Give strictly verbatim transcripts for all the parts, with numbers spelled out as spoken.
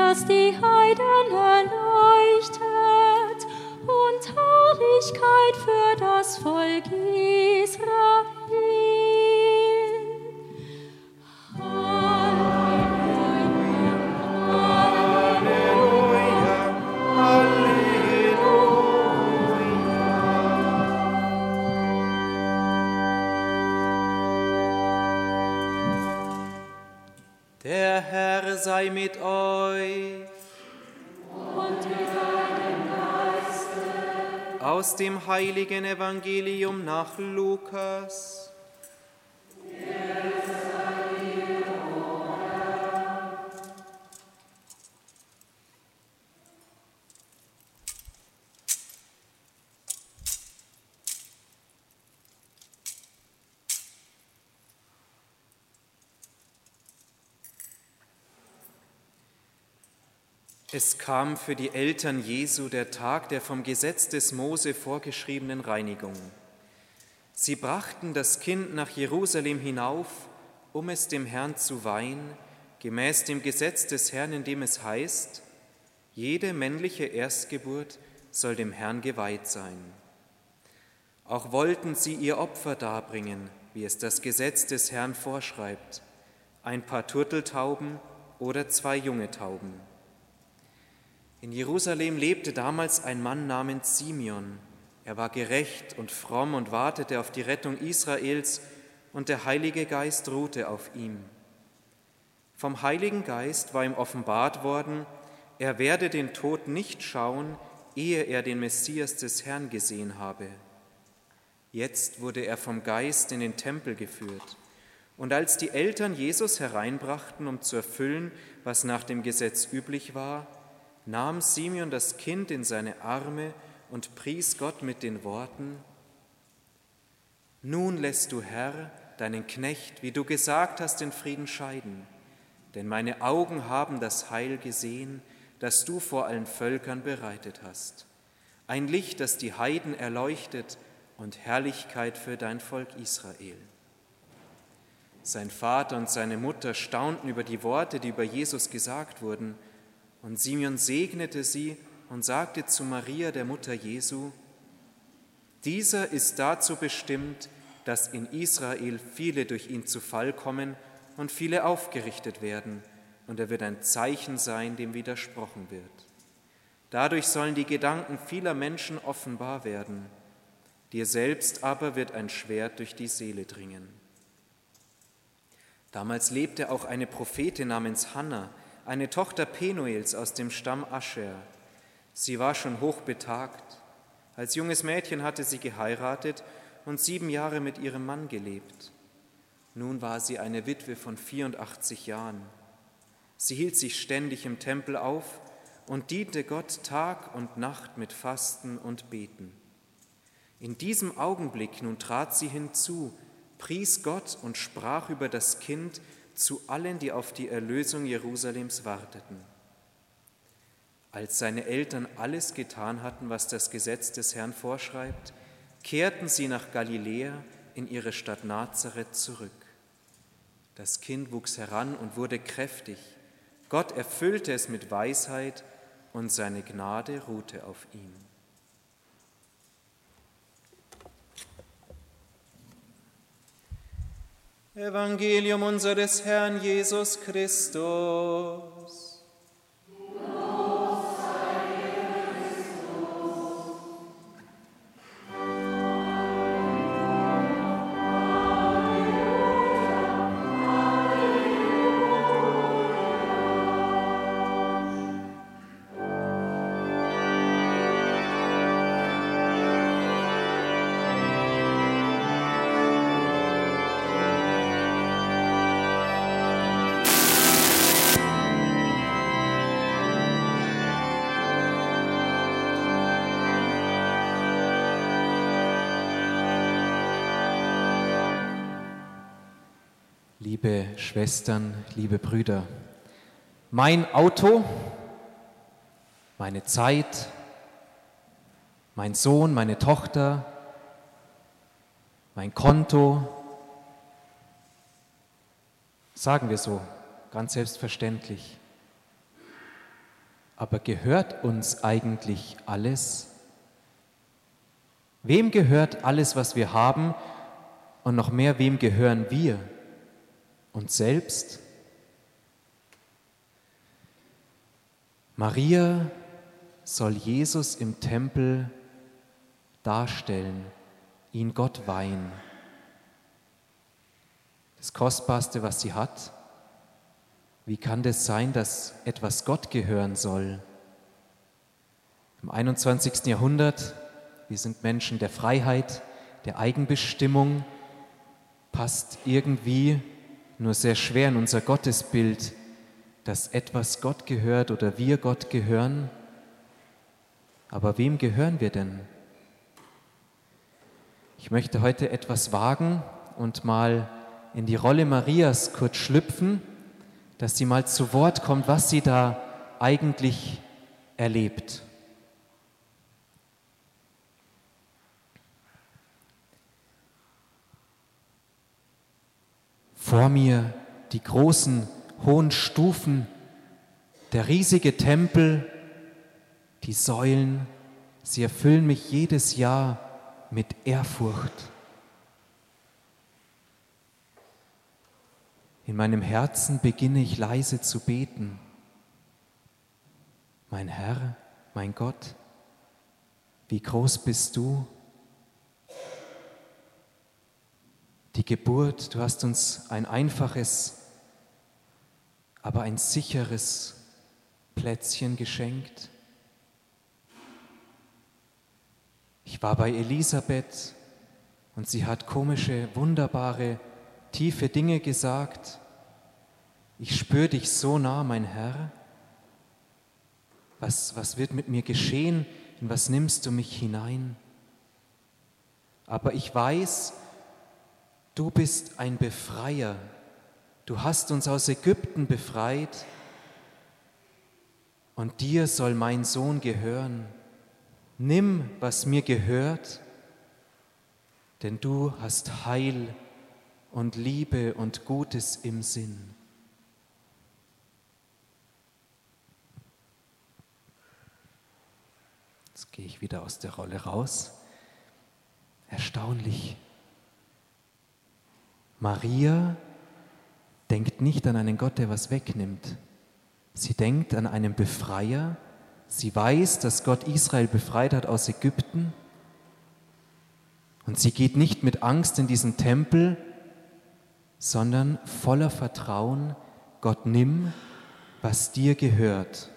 das die Heiden erleuchtet und Herrlichkeit für das Volk Israel. Der Herr sei mit euch. Und mit deinem Geiste. Aus dem heiligen Evangelium nach Lukas. Es kam für die Eltern Jesu der Tag der vom Gesetz des Mose vorgeschriebenen Reinigung. Sie brachten das Kind nach Jerusalem hinauf, um es dem Herrn zu weihen, gemäß dem Gesetz des Herrn, in dem es heißt, jede männliche Erstgeburt soll dem Herrn geweiht sein. Auch wollten sie ihr Opfer darbringen, wie es das Gesetz des Herrn vorschreibt, ein paar Turteltauben oder zwei junge Tauben. In Jerusalem lebte damals ein Mann namens Simeon. Er war gerecht und fromm und wartete auf die Rettung Israels, und der Heilige Geist ruhte auf ihm. Vom Heiligen Geist war ihm offenbart worden, er werde den Tod nicht schauen, ehe er den Messias des Herrn gesehen habe. Jetzt wurde er vom Geist in den Tempel geführt. Und als die Eltern Jesus hereinbrachten, um zu erfüllen, was nach dem Gesetz üblich war, nahm Simeon das Kind in seine Arme und pries Gott mit den Worten: Nun lässt du, Herr, deinen Knecht, wie du gesagt hast, in Frieden scheiden, denn meine Augen haben das Heil gesehen, das du vor allen Völkern bereitet hast. Ein Licht, das die Heiden erleuchtet und Herrlichkeit für dein Volk Israel. Sein Vater und seine Mutter staunten über die Worte, die über Jesus gesagt wurden, und Simeon segnete sie und sagte zu Maria, der Mutter Jesu: Dieser ist dazu bestimmt, dass in Israel viele durch ihn zu Fall kommen und viele aufgerichtet werden, und er wird ein Zeichen sein, dem widersprochen wird. Dadurch sollen die Gedanken vieler Menschen offenbar werden. Dir selbst aber wird ein Schwert durch die Seele dringen. Damals lebte auch eine Prophetin namens Hannah, eine Tochter Penuels aus dem Stamm Ascher. Sie war schon hochbetagt. Als junges Mädchen hatte sie geheiratet und sieben Jahre mit ihrem Mann gelebt. Nun war sie eine Witwe von vierundachtzig Jahren. Sie hielt sich ständig im Tempel auf und diente Gott Tag und Nacht mit Fasten und Beten. In diesem Augenblick nun trat sie hinzu, pries Gott und sprach über das Kind zu allen, die auf die Erlösung Jerusalems warteten. Als seine Eltern alles getan hatten, was das Gesetz des Herrn vorschreibt, kehrten sie nach Galiläa in ihre Stadt Nazareth zurück. Das Kind wuchs heran und wurde kräftig. Gott erfüllte es mit Weisheit und seine Gnade ruhte auf ihm. Evangelium unseres Herrn Jesus Christus. Liebe Schwestern, liebe Brüder, mein Auto, meine Zeit, mein Sohn, meine Tochter, mein Konto, sagen wir so, ganz selbstverständlich. Aber gehört uns eigentlich alles? Wem gehört alles, was wir haben? Und noch mehr, wem gehören wir? Uns selbst? Maria soll Jesus im Tempel darstellen, ihn Gott weihen. Das Kostbarste, was sie hat. Wie kann das sein, dass etwas Gott gehören soll? Im einundzwanzigsten Jahrhundert, wir sind Menschen der Freiheit, der Eigenbestimmung, passt irgendwie nur sehr schwer in unser Gottesbild, dass etwas Gott gehört oder wir Gott gehören. Aber wem gehören wir denn? Ich möchte heute etwas wagen und mal in die Rolle Marias kurz schlüpfen, dass sie mal zu Wort kommt, was sie da eigentlich erlebt. Vor mir die großen, hohen Stufen, der riesige Tempel, die Säulen, sie erfüllen mich jedes Jahr mit Ehrfurcht. In meinem Herzen beginne ich leise zu beten. Mein Herr, mein Gott, wie groß bist du? Die Geburt, du hast uns ein einfaches, aber ein sicheres Plätzchen geschenkt. Ich war bei Elisabeth und sie hat komische, wunderbare, tiefe Dinge gesagt. Ich spüre dich so nah, mein Herr. Was, was wird mit mir geschehen? In was nimmst du mich hinein? Aber ich weiß, du bist ein Befreier. Du hast uns aus Ägypten befreit und dir soll mein Sohn gehören. Nimm, was mir gehört, denn du hast Heil und Liebe und Gutes im Sinn. Jetzt gehe ich wieder aus der Rolle raus. Erstaunlich. Maria denkt nicht an einen Gott, der was wegnimmt. Sie denkt an einen Befreier. Sie weiß, dass Gott Israel befreit hat aus Ägypten. Und sie geht nicht mit Angst in diesen Tempel, sondern voller Vertrauen, Gott, nimm, was dir gehört.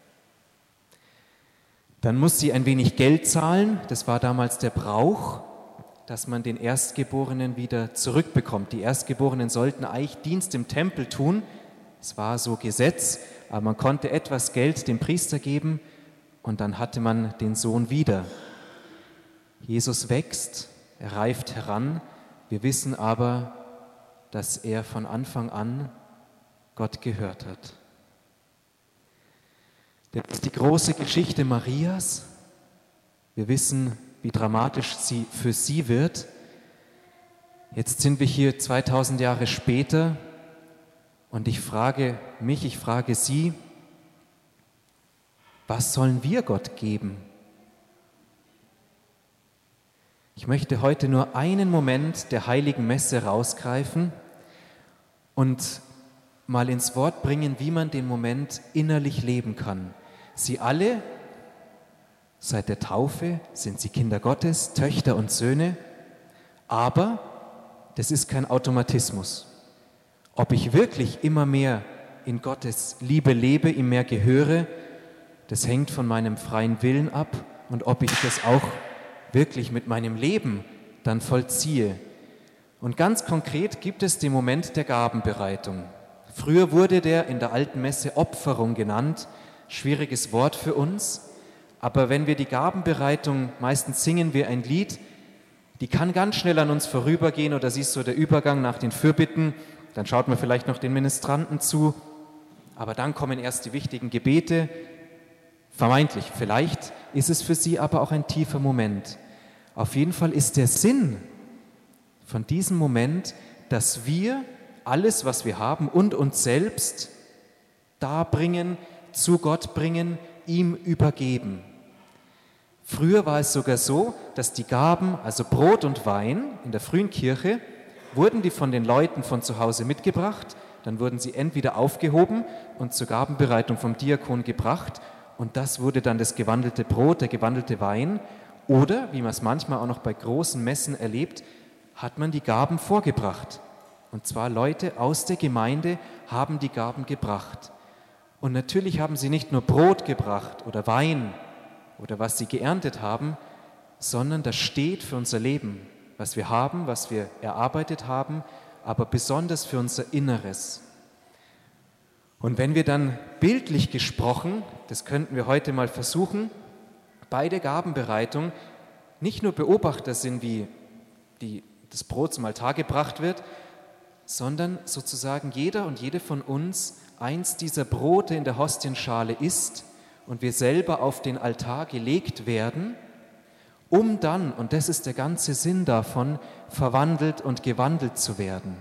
Dann muss sie ein wenig Geld zahlen. Das war damals der Brauch, dass man den Erstgeborenen wieder zurückbekommt. Die Erstgeborenen sollten eigentlich Dienst im Tempel tun. Es war so Gesetz, aber man konnte etwas Geld dem Priester geben und dann hatte man den Sohn wieder. Jesus wächst, er reift heran. Wir wissen aber, dass er von Anfang an Gott gehört hat. Das ist die große Geschichte Marias. Wir wissen, wie dramatisch sie für sie wird. Jetzt sind wir hier zweitausend Jahre später und ich frage mich, ich frage Sie, was sollen wir Gott geben? Ich möchte heute nur einen Moment der heiligen Messe rausgreifen und mal ins Wort bringen, wie man den Moment innerlich leben kann. Sie alle, seit der Taufe sind sie Kinder Gottes, Töchter und Söhne, aber das ist kein Automatismus. Ob ich wirklich immer mehr in Gottes Liebe lebe, ihm mehr gehöre, das hängt von meinem freien Willen ab und ob ich das auch wirklich mit meinem Leben dann vollziehe. Und ganz konkret gibt es den Moment der Gabenbereitung. Früher wurde der in der alten Messe Opferung genannt, schwieriges Wort für uns. Aber wenn wir die Gabenbereitung, meistens singen wir ein Lied, die kann ganz schnell an uns vorübergehen oder sie ist so der Übergang nach den Fürbitten, dann schaut man vielleicht noch den Ministranten zu, aber dann kommen erst die wichtigen Gebete, vermeintlich, vielleicht ist es für sie aber auch ein tiefer Moment. Auf jeden Fall ist der Sinn von diesem Moment, dass wir alles, was wir haben und uns selbst darbringen, zu Gott bringen, ihm übergeben. Früher war es sogar so, dass die Gaben, also Brot und Wein in der frühen Kirche, wurden die von den Leuten von zu Hause mitgebracht, dann wurden sie entweder aufgehoben und zur Gabenbereitung vom Diakon gebracht und das wurde dann das gewandelte Brot, der gewandelte Wein. Oder, wie man es manchmal auch noch bei großen Messen erlebt, hat man die Gaben vorgebracht. Und zwar Leute aus der Gemeinde haben die Gaben gebracht. Und natürlich haben sie nicht nur Brot gebracht oder Wein oder was sie geerntet haben, sondern das steht für unser Leben, was wir haben, was wir erarbeitet haben, aber besonders für unser Inneres. Und wenn wir dann bildlich gesprochen, das könnten wir heute mal versuchen, bei der Gabenbereitung nicht nur Beobachter sind, wie die, das Brot zum Altar gebracht wird, sondern sozusagen jeder und jede von uns eins dieser Brote in der Hostienschale isst und wir selber auf den Altar gelegt werden, um dann, und das ist der ganze Sinn davon, verwandelt und gewandelt zu werden.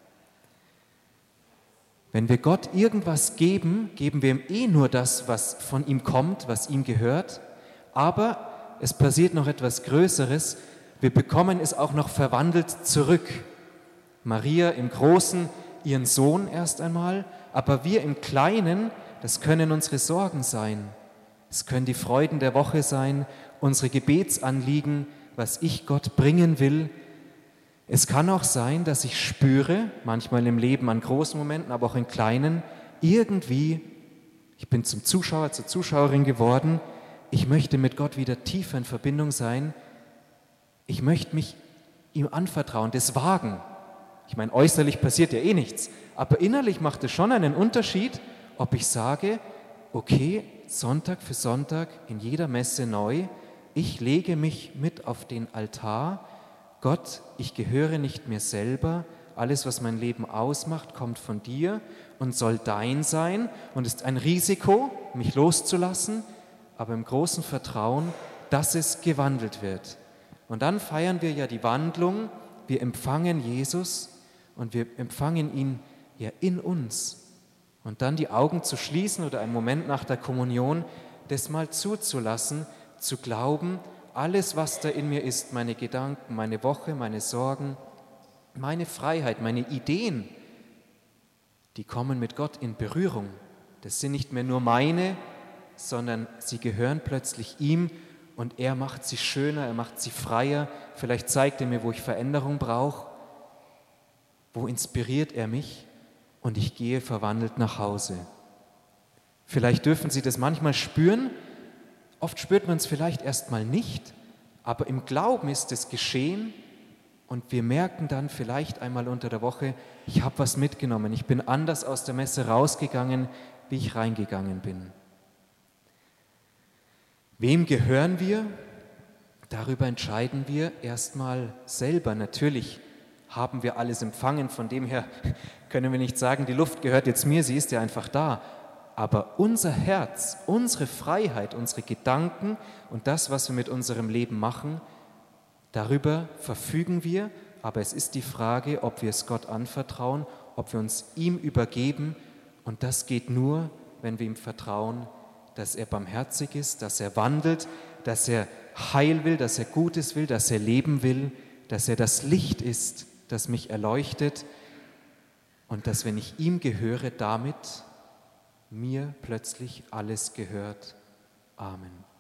Wenn wir Gott irgendwas geben, geben wir ihm eh nur das, was von ihm kommt, was ihm gehört, aber es passiert noch etwas Größeres, wir bekommen es auch noch verwandelt zurück. Maria im Großen, ihren Sohn erst einmal, aber wir im Kleinen, das können unsere Sorgen sein, es können die Freuden der Woche sein, unsere Gebetsanliegen, was ich Gott bringen will. Es kann auch sein, dass ich spüre, manchmal im Leben an großen Momenten, aber auch in kleinen, irgendwie, ich bin zum Zuschauer, zur Zuschauerin geworden, ich möchte mit Gott wieder tiefer in Verbindung sein, ich möchte mich ihm anvertrauen, das wagen. Ich meine, äußerlich passiert ja eh nichts, aber innerlich macht es schon einen Unterschied, ob ich sage, okay, Sonntag für Sonntag in jeder Messe neu, ich lege mich mit auf den Altar. Gott, ich gehöre nicht mir selber, alles, was mein Leben ausmacht, kommt von dir und soll dein sein und ist ein Risiko, mich loszulassen, aber im großen Vertrauen, dass es gewandelt wird. Und dann feiern wir ja die Wandlung, wir empfangen Jesus und wir empfangen ihn ja in uns. Und dann die Augen zu schließen oder einen Moment nach der Kommunion, das mal zuzulassen, zu glauben, alles, was da in mir ist, meine Gedanken, meine Woche, meine Sorgen, meine Freiheit, meine Ideen, die kommen mit Gott in Berührung. Das sind nicht mehr nur meine, sondern sie gehören plötzlich ihm und er macht sie schöner, er macht sie freier. Vielleicht zeigt er mir, wo ich Veränderung brauche, wo inspiriert er mich und ich gehe verwandelt nach Hause. Vielleicht dürfen Sie das manchmal spüren, oft spürt man es vielleicht erstmal nicht, aber im Glauben ist es geschehen und wir merken dann vielleicht einmal unter der Woche, ich habe was mitgenommen, ich bin anders aus der Messe rausgegangen, wie ich reingegangen bin. Wem gehören wir? Darüber entscheiden wir erstmal selber. Natürlich haben wir alles empfangen, von dem her können wir nicht sagen, die Luft gehört jetzt mir, sie ist ja einfach da. Aber unser Herz, unsere Freiheit, unsere Gedanken und das, was wir mit unserem Leben machen, darüber verfügen wir. Aber es ist die Frage, ob wir es Gott anvertrauen, ob wir uns ihm übergeben. Und das geht nur, wenn wir ihm vertrauen, dass er barmherzig ist, dass er wandelt, dass er Heil will, dass er Gutes will, dass er Leben will, dass er das Licht ist, das mich erleuchtet und dass, wenn ich ihm gehöre, damit mir plötzlich alles gehört. Amen.